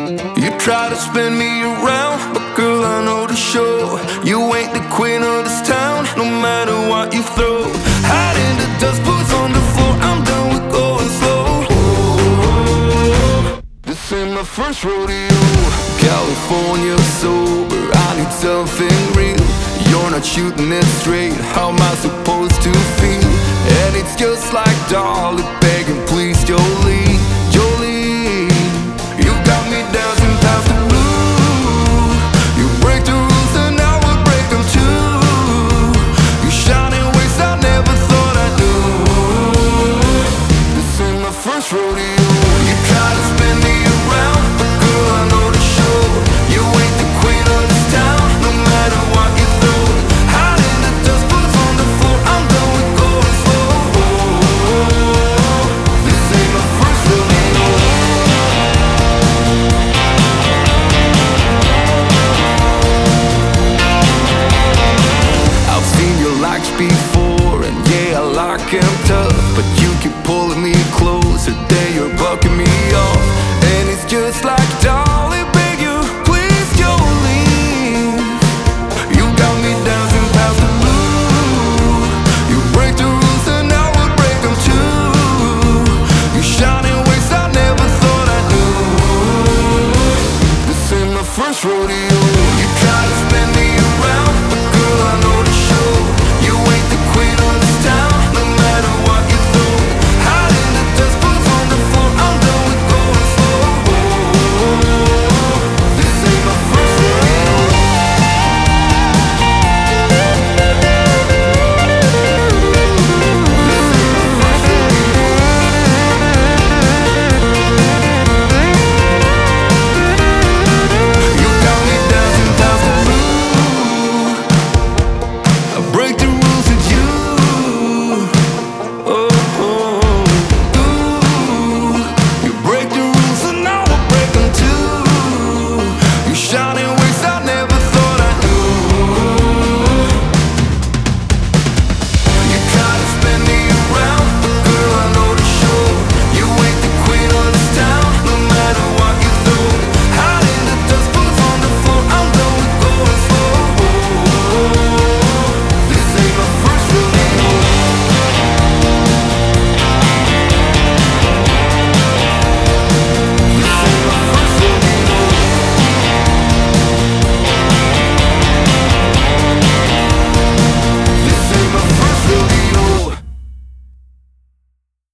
You try to spin me around, but girl, I know the show. You ain't the queen of this town, no matter what you throw. Hide in the dust, boots on the floor, I'm done with going slow. This ain't my first rodeo. California sober, I need something real. You're not shooting it straight, how am I supposed to feel? And it's just like Dolly begging, please Jolene, Jolene. You got me dancing past the blue. You break the rules and I will break them too. You shining ways I never thought I knew. This ain't my first rodeo. You try to spin me around, but girl, I know the show. You ain't the queen of this town, no matter what you throw. Hide in the dust, boots on the floor, I'm done with going slow. This ain't my first rodeo. I've seen your likes before, and yeah, I like 'em tough. But you keep pulling me closer, then you're bucking me off. And it's just like Dolly, beg you, please Jolene. You got me dancing past the blue. You break the rules and I will break them too. You shining ways I never thought I knew. This ain't my first rodeo.